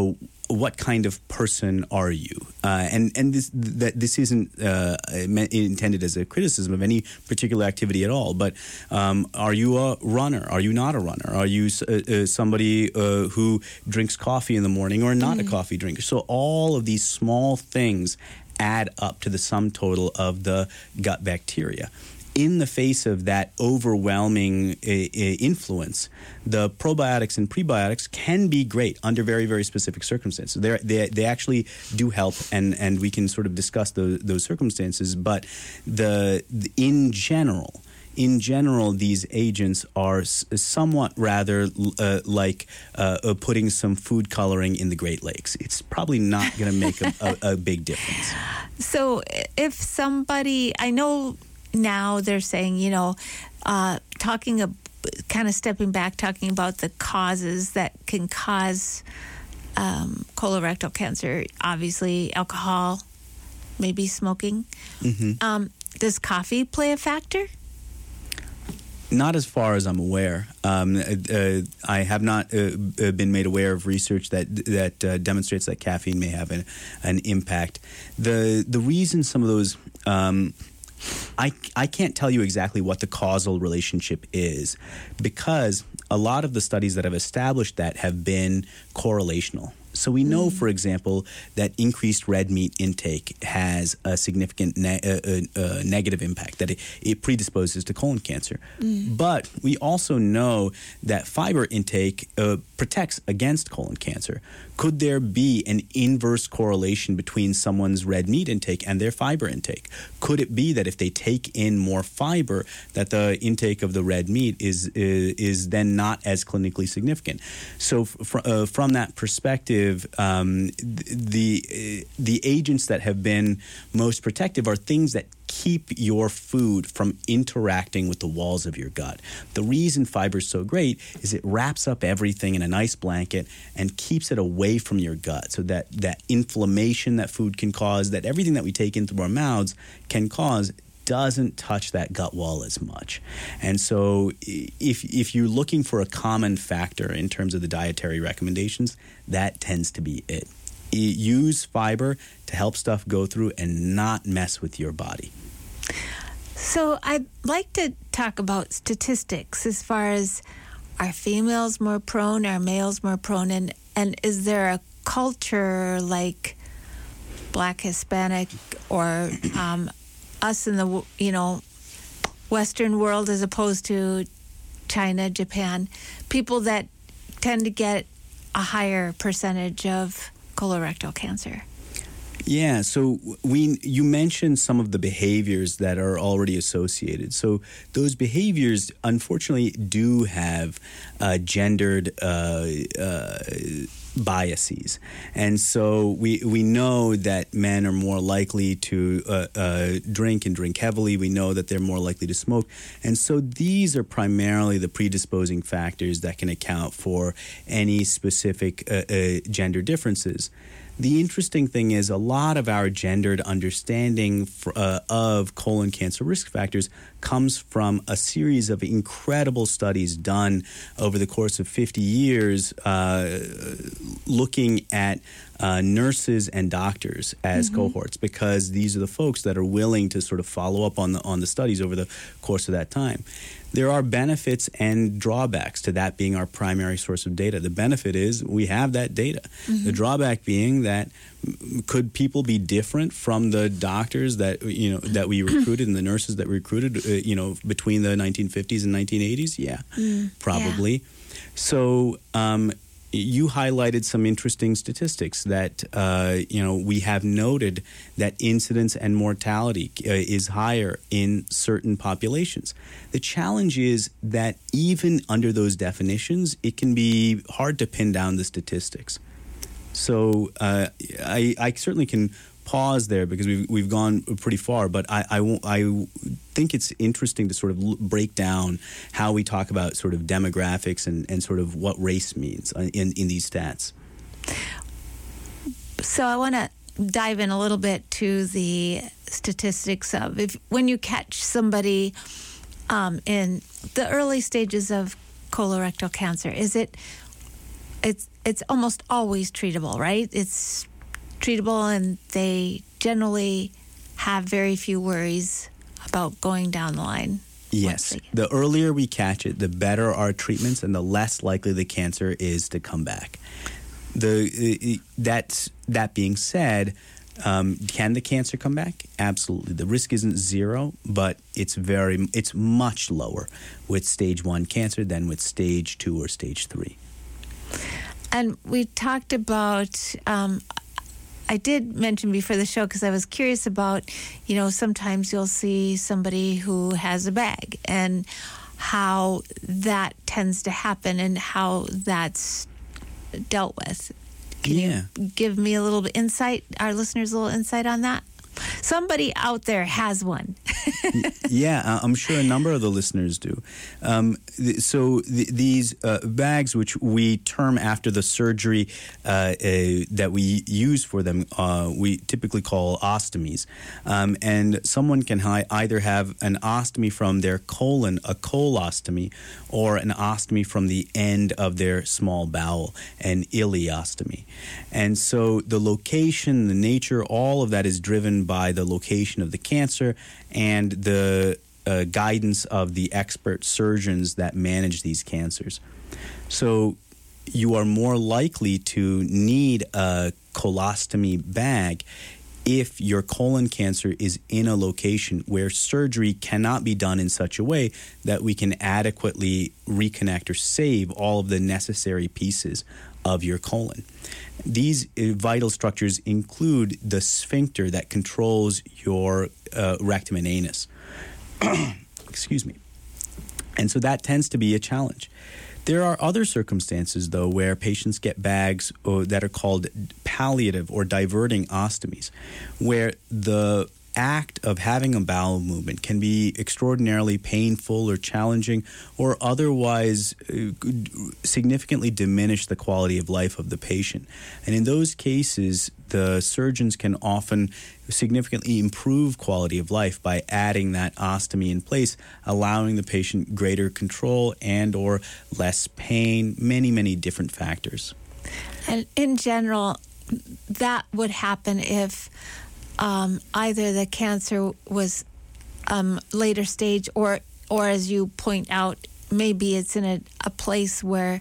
[SPEAKER 4] what kind of person are you? Uh, and and this that this isn't uh, intended as a criticism of any particular activity at all. But um, are you a runner? Are you not a runner? Are you uh, uh, somebody uh, who drinks coffee in the morning or not mm. a coffee drinker? So all of these small things add up to the sum total of the gut bacteria. In the face of that overwhelming uh, influence, the probiotics and prebiotics can be great under very, very specific circumstances. They're, they they actually do help, and, and we can sort of discuss those, those circumstances. But the, the in general, in general, these agents are s- somewhat rather uh, like uh, putting some food coloring in the Great Lakes. It's probably not going to make a, a, a big difference.
[SPEAKER 2] So if somebody, I know now they're saying, you know, uh, talking, a, kind of stepping back, talking about the causes that can cause um, colorectal cancer, obviously alcohol, maybe smoking. Mm-hmm. Um, does coffee play a factor?
[SPEAKER 4] Not as far as I'm aware. Um, uh, I have not uh, been made aware of research that that uh, demonstrates that caffeine may have an, an impact. The the reason some of those um, I, I can't tell you exactly what the causal relationship is, because a lot of the studies that have established that have been correlational. So we know, for example, that increased red meat intake has a significant ne- uh, uh, uh, negative impact, that it, it predisposes to colon cancer. Mm. But we also know that fiber intake uh, protects against colon cancer. Could there be an inverse correlation between someone's red meat intake and their fiber intake? Could it be that if they take in more fiber, that the intake of the red meat is is, is then not as clinically significant? So fr- uh, from that perspective, um, the the agents that have been most protective are things that keep your food from interacting with the walls of your gut. The reason fiber is so great is it wraps up everything in a nice blanket and keeps it away from your gut, so that that inflammation that food can cause, that everything that we take in through our mouths can cause, doesn't touch that gut wall as much. And so if if you're looking for a common factor in terms of the dietary recommendations, that tends to be it. Use fiber to help stuff go through and not mess with your body.
[SPEAKER 2] So I'd like to talk about statistics as far as, are females more prone, are males more prone, and, and is there a culture like Black, Hispanic, or um, us in the, you know, Western world as opposed to China, Japan, people that tend to get a higher percentage of colorectal cancer?
[SPEAKER 4] Yeah, so we you mentioned some of the behaviors that are already associated. So those behaviors, unfortunately, do have uh, gendered uh, uh, biases. And so we we know that men are more likely to uh, uh, drink and drink heavily. We know that they're more likely to smoke. And so these are primarily the predisposing factors that can account for any specific uh, uh, gender differences. The interesting thing is a lot of our gendered understanding for, uh, of colon cancer risk factors comes from a series of incredible studies done over the course of fifty years uh, looking at uh, nurses and doctors as mm-hmm. cohorts, because these are the folks that are willing to sort of follow up on the on the studies over the course of that time. There are benefits and drawbacks to that being our primary source of data. The benefit is we have that data. Mm-hmm. The drawback being that could people be different from the doctors that you know that we recruited and the nurses that we recruited uh, you know between the nineteen fifties and nineteen eighties? Yeah, mm, probably. Yeah. So um, you highlighted some interesting statistics that uh, you know we have noted that incidence and mortality uh, is higher in certain populations. The challenge is that even under those definitions, it can be hard to pin down the statistics. So uh, I, I certainly can pause there because we've we've gone pretty far, but I I, won't, I think it's interesting to sort of l- break down how we talk about sort of demographics and, and sort of what race means in, in these stats.
[SPEAKER 2] So I want to dive in a little bit to the statistics of if when you catch somebody um, in the early stages of colorectal cancer, is it it's it's almost always treatable, right? It's treatable, and they generally have very few worries about going down the line.
[SPEAKER 4] Yes. The earlier we catch it, the better our treatments and the less likely the cancer is to come back. The that's, that being said, um, can the cancer come back? Absolutely. The risk isn't zero, but it's very it's much lower with stage one cancer than with stage two or stage three.
[SPEAKER 2] And we talked about, um, I did mention before the show, because I was curious about, you know, sometimes you'll see somebody who has a bag and how that tends to happen and how that's dealt with. Can
[SPEAKER 4] yeah.
[SPEAKER 2] you give me a little bit insight, our listeners a little insight on that? Somebody out there has one.
[SPEAKER 4] Yeah, I'm sure a number of the listeners do. Um, th- so th- these uh, bags, which we term after the surgery uh, uh, that we use for them, uh, we typically call ostomies. Um, and someone can hi- either have an ostomy from their colon, a colostomy, or an ostomy from the end of their small bowel, an ileostomy. And so the location, the nature, all of that is driven by the location of the cancer and the uh, guidance of the expert surgeons that manage these cancers. So you are more likely to need a colostomy bag if your colon cancer is in a location where surgery cannot be done in such a way that we can adequately reconnect or save all of the necessary pieces of your colon. These uh, vital structures include the sphincter that controls your uh, rectum and anus. Excuse me. And so that tends to be a challenge. There are other circumstances, though, where patients get bags uh, that are called palliative or diverting ostomies, where the act of having a bowel movement can be extraordinarily painful or challenging or otherwise uh, significantly diminish the quality of life of the patient. And in those cases, the surgeons can often significantly improve quality of life by adding that ostomy in place, allowing the patient greater control and or less pain, many, many different factors.
[SPEAKER 2] And in general, that would happen if Um, either the cancer was um, later stage or, or as you point out, maybe it's in a, a place where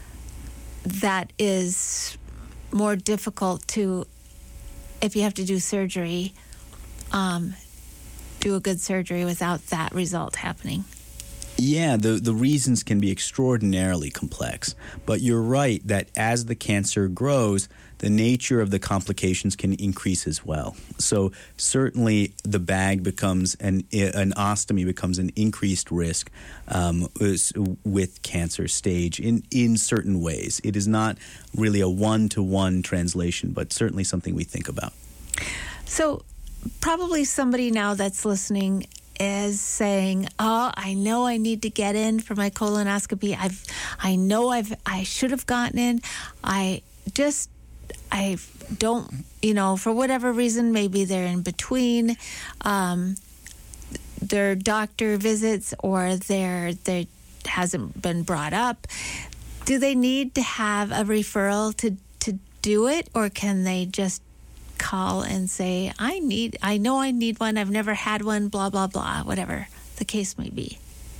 [SPEAKER 2] that is more difficult to, if you have to do surgery, um, do a good surgery without that result happening.
[SPEAKER 4] Yeah, the, the reasons can be extraordinarily complex. But you're right that as the cancer grows, the nature of the complications can increase as well. So certainly the bag becomes, an, an ostomy becomes an increased risk um, with cancer stage in, in certain ways. It is not really a one-to-one translation, but certainly something we think about.
[SPEAKER 2] So probably somebody now that's listening is saying, "Oh, I know I need to get in for my colonoscopy. I've, I know I've, I should have gotten in. I just, I don't, you know, for whatever reason, maybe they're in between um, their doctor visits or they're, they hasn't been brought up. Do they need to have a referral to to do it, or can they just call and say, I need, I know I need one, I've never had one, blah, blah, blah, whatever the case may be?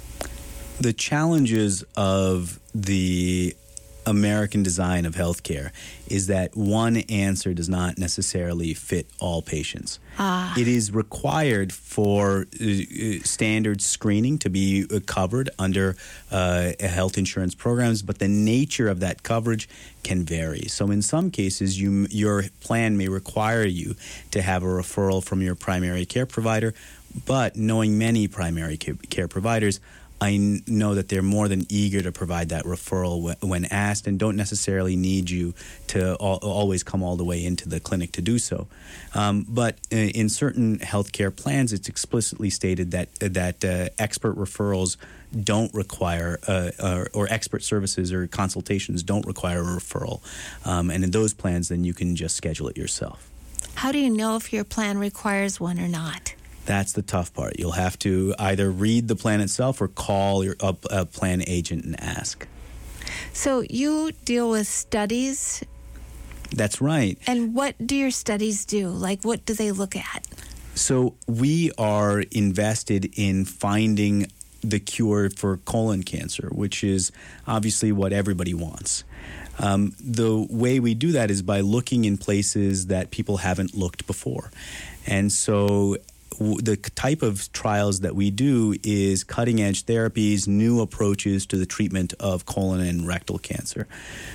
[SPEAKER 4] The challenges of the American design of healthcare is that one answer does not necessarily fit all patients. Ah. It is required for uh, standard screening to be uh, covered under uh, health insurance programs, but the nature of that coverage can vary. So in some cases, you, your plan may require you to have a referral from your primary care provider, but knowing many primary care providers, I know that they're more than eager to provide that referral when asked and don't necessarily need you to always come all the way into the clinic to do so. Um, but in certain healthcare plans, it's explicitly stated that that uh, expert referrals don't require, uh, or, or expert services or consultations don't require a referral. Um, and in those plans, then you can just schedule it yourself.
[SPEAKER 2] How do you know if your plan requires one or not?
[SPEAKER 4] That's the tough part. You'll have to either read the plan itself or call your uh, uh, plan agent and ask.
[SPEAKER 2] So you deal with studies,
[SPEAKER 4] That's right.
[SPEAKER 2] and what do your studies do? Like, what do they look at?
[SPEAKER 4] So we are invested in finding the cure for colon cancer, which is obviously what everybody wants. Um, the way we do that is by looking in places that people haven't looked before. And so w- the type of trials that we do is cutting-edge therapies, new approaches to the treatment of colon and rectal cancer.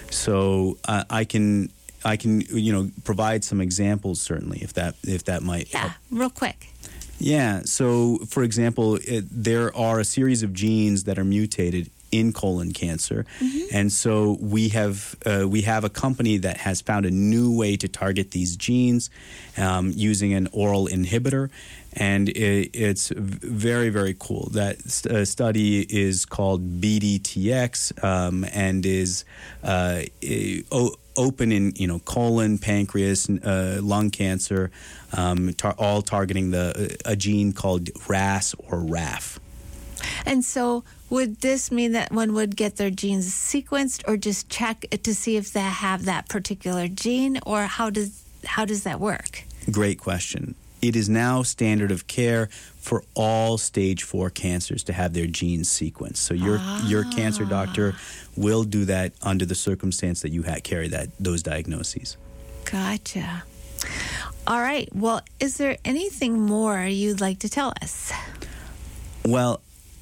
[SPEAKER 4] So uh, I can I can you know provide some examples, certainly, if that if that might
[SPEAKER 2] Yeah,
[SPEAKER 4] help.
[SPEAKER 2] real quick.
[SPEAKER 4] Yeah. So, for example, it, there are a series of genes that are mutated in colon cancer, and so we have uh, we have a company that has found a new way to target these genes um, using an oral inhibitor, and it, it's very very cool. That st- uh, study is called B D T X um, and is uh, o- open in you know colon, pancreas, uh, lung cancer, um, tar- all targeting the a gene called R A S or R A F.
[SPEAKER 2] And so would this mean that one would get their genes sequenced or just check to see if they have that particular gene, or how does how does that work?
[SPEAKER 4] Great question. It is now standard of care for all stage four cancers to have their genes sequenced. So your your cancer doctor will do that under the circumstance that you ha- carry that those diagnoses.
[SPEAKER 2] Gotcha. All right. Well, is there anything more you'd like to tell us?
[SPEAKER 4] Well,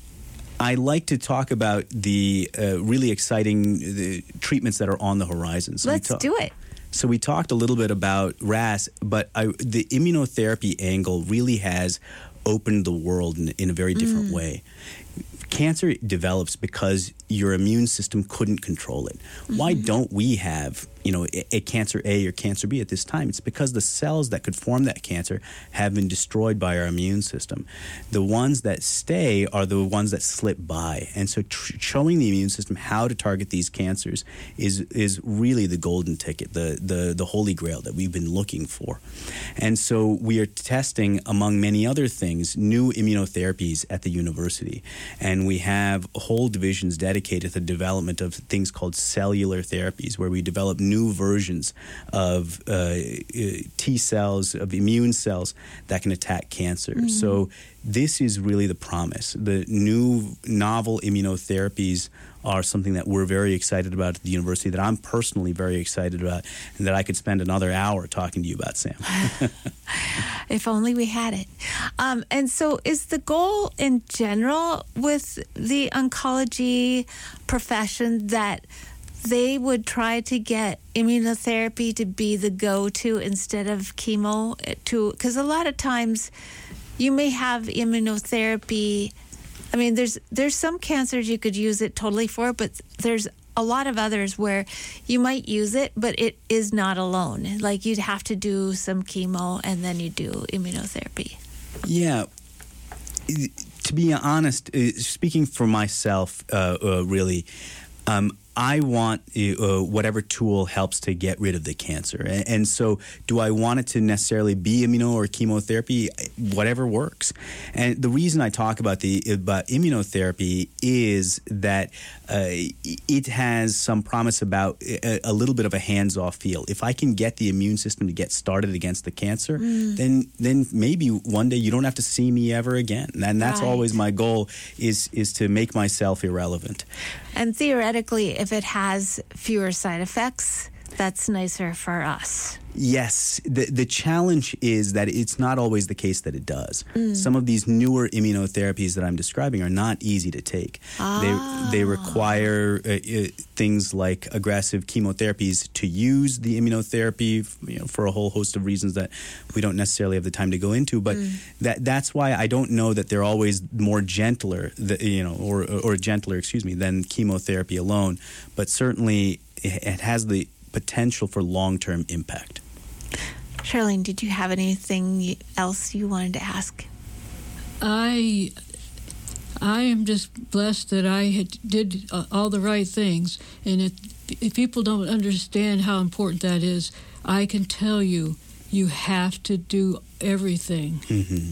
[SPEAKER 4] I like to talk about the uh, really exciting the treatments that are on the horizon. So we
[SPEAKER 2] Let's
[SPEAKER 4] talk-
[SPEAKER 2] do it.
[SPEAKER 4] So we talked a little bit about R A S, but I, the immunotherapy angle really has opened the world in, in a very different way. Cancer develops because your immune system couldn't control it. Why don't we have, you know, a, a cancer A or cancer B at this time? It's because the cells that could form that cancer have been destroyed by our immune system. The ones that stay are the ones that slip by. And so tr- showing the immune system how to target these cancers is is really the golden ticket, the, the, the holy grail that we've been looking for. And so we are testing, among many other things, new immunotherapies at the university. And we have whole divisions dedicated to the development of things called cellular therapies, where we develop new versions of uh, T cells, of immune cells that can attack cancer. Mm-hmm. So this is really the promise. The new novel immunotherapies are something that we're very excited about at the university, that I'm personally very excited about, and that I could spend another hour talking to you about, Sam.
[SPEAKER 2] If only we had it. Um, and so is the goal in general with the oncology profession that they would try to get immunotherapy to be the go-to instead of chemo? To because a lot of times you may have immunotherapy. I mean, there's there's some cancers you could use it totally for, but there's a lot of others where you might use it, but it is not alone. Like you'd have to do some chemo and then you do immunotherapy.
[SPEAKER 4] Yeah. To be honest, speaking for myself, uh, uh, really, um, I want uh, whatever tool helps to get rid of the cancer. And, and so do I want it to necessarily be immuno or chemotherapy? Whatever works. And the reason I talk about the about immunotherapy is that uh, it has some promise about a, a little bit of a hands-off feel. If I can get the immune system to get started against the cancer, mm. then then maybe one day you don't have to see me ever again. And that's right. Always my goal, is is to make myself irrelevant.
[SPEAKER 2] And theoretically, if it has fewer side effects, that's nicer for us.
[SPEAKER 4] Yes. The the challenge is that it's not always the case that it does.
[SPEAKER 2] Mm.
[SPEAKER 4] Some of these newer immunotherapies that I'm describing are not easy to take.
[SPEAKER 2] Ah.
[SPEAKER 4] They, they require uh, uh, things like aggressive chemotherapies to use the immunotherapy, you know, for a whole host of reasons that we don't necessarily have the time to go into. But mm. that that's why I don't know that they're always more gentler, the, you know, or or gentler, excuse me, than chemotherapy alone. But certainly it, it has the potential for long-term impact.
[SPEAKER 2] Charlene, did you have anything else you wanted to ask?
[SPEAKER 3] I I am just blessed that I had, did uh, all the right things. And if, if people don't understand how important that is, I can tell you, you have to do everything.
[SPEAKER 4] Mm-hmm.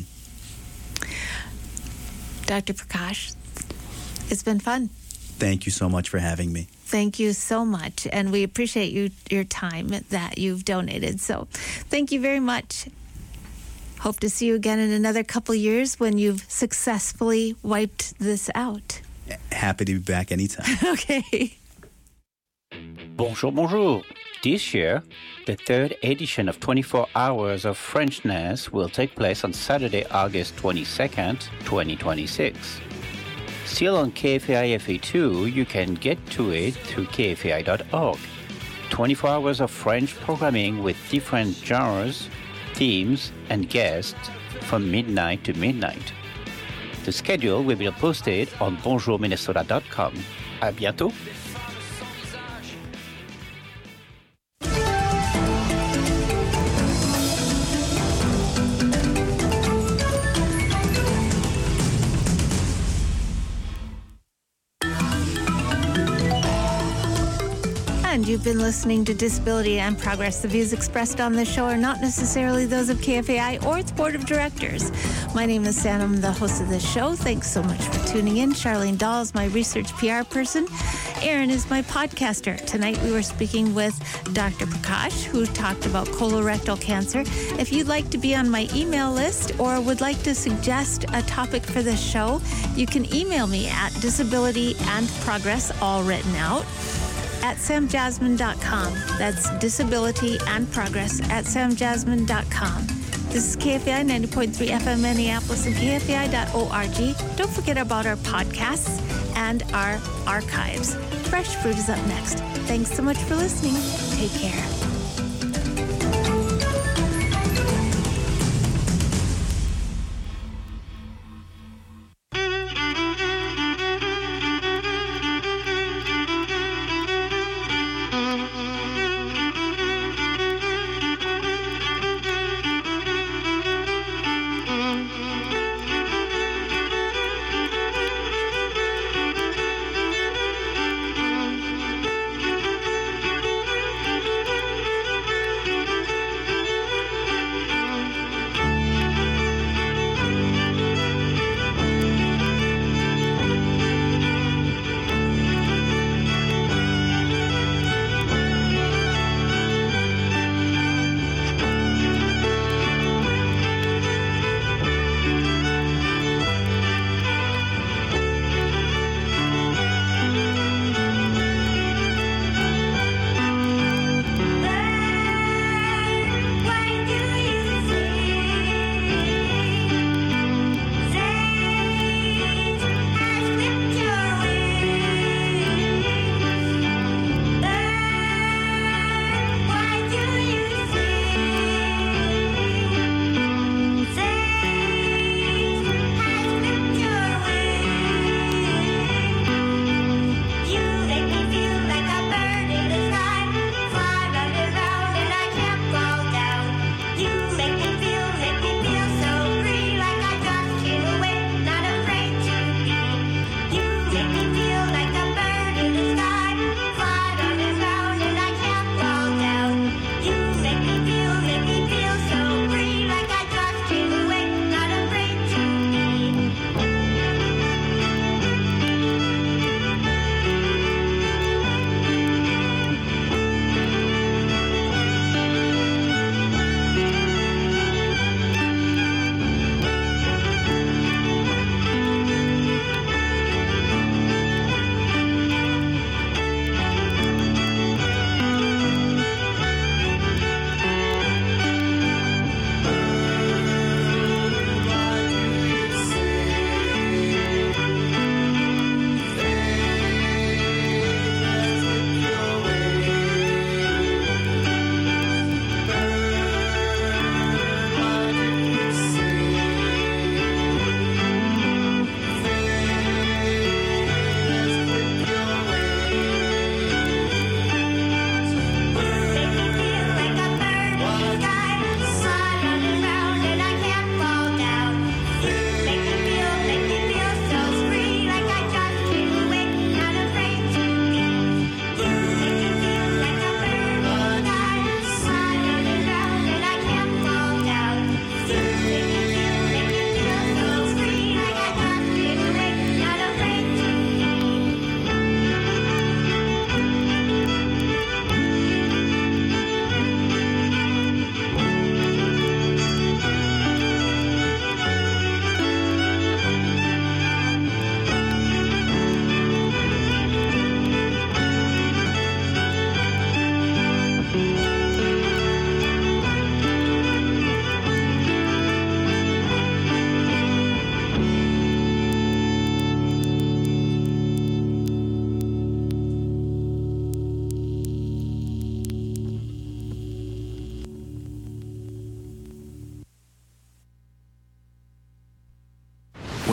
[SPEAKER 2] Doctor Prakash, it's been fun.
[SPEAKER 4] Thank you so much for having me.
[SPEAKER 2] Thank you so much. And we appreciate you your time that you've donated. So thank you very much. Hope to see you again in another couple years when you've successfully wiped this out.
[SPEAKER 4] Happy to be back anytime.
[SPEAKER 2] Okay.
[SPEAKER 7] Bonjour, bonjour. This year, the third edition of twenty-four Hours of Frenchness will take place on Saturday, August twenty-second, twenty twenty-six. Still on K F A I F A two, you can get to it through K F A I dot org. twenty-four hours of French programming with different genres, themes, and guests from midnight to midnight. The schedule will be posted on bonjour minnesota dot com. À bientôt!
[SPEAKER 2] And you've been listening to Disability and Progress. The views expressed on this show are not necessarily those of K F A I or its board of directors. My name is Sam. I'm the host of this show. Thanks so much for tuning in. Charlene Dahl is my research P R person. Aaron is my podcaster. Tonight we were speaking with Doctor Prakash, who talked about colorectal cancer. If you'd like to be on my email list or would like to suggest a topic for this show, you can email me at disability and progress, all written out, at sam jasmine dot com. That's disability and progress at sam jasmine dot com. This is K F A I ninety point three F M Minneapolis and K F A I dot org. Don't forget about our podcasts and our archives. Fresh Fruit is up next. Thanks so much for listening. Take care.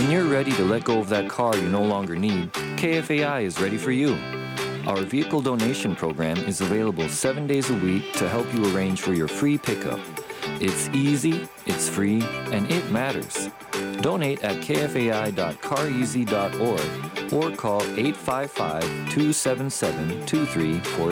[SPEAKER 9] When you're ready to let go of that car you no longer need, K F A I is ready for you. Our vehicle donation program is available seven days a week to help you arrange for your free pickup. It's easy, it's free, and it matters. Donate at k f a i dot car easy dot org or call eight five five, two seven seven, two three four